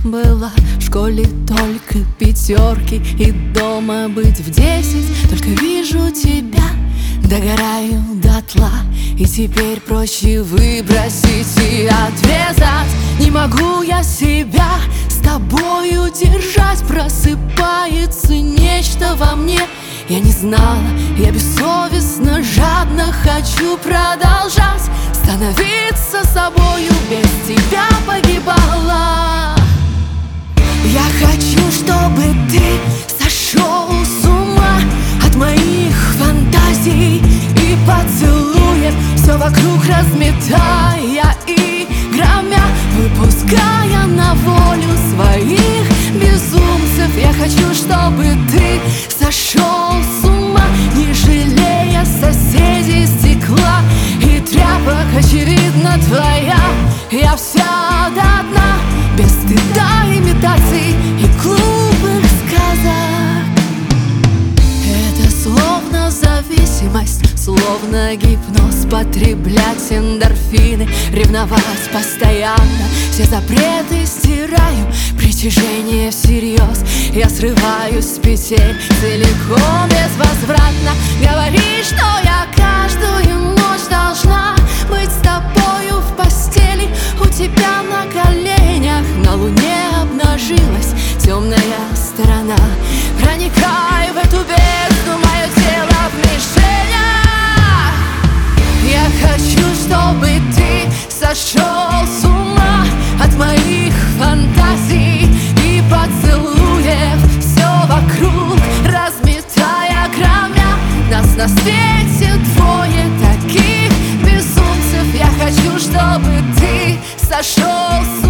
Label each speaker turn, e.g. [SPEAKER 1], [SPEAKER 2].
[SPEAKER 1] была в школе только пятерки, и дома быть в 10. Только вижу тебя, догораю дотла, и теперь проще выбросить и отвязать. Не могу я себя с тобою держать, просыпается нечто во мне. Я не знала, я бессовестно, жадно хочу продолжать становиться собою, без тебя погибала. Я хочу, чтобы ты сошел с ума от моих фантазий и поцелуев, все вокруг разметая и громя, выпуская на волю своих безумцев. Я хочу, чтобы ты сошел с ума, не жалея соседей, стекла и тряпок. Очевидно, твоя я вся до дна, без стыда, имитаций и глупых сказок. Это словно зависимость, словно гипноз, потреблять эндорфины, ревновать постоянно, все запреты стираю, притяжение всерьез. Я срываюсь с петель целиком, безвозвратно. Говоришь, что я каждую ночь должна быть с тобою в постели. У тебя на коленях на луне обнажилась темная сторона. Проникай в эту бездну, мое тело в мишенях. Я хочу, чтобы ты сошел с ума от моих фантазий и поцелуев, все вокруг разметая, громя. Нас на свете двое таких безумцев. Я хочу, чтобы ты сошел с ума.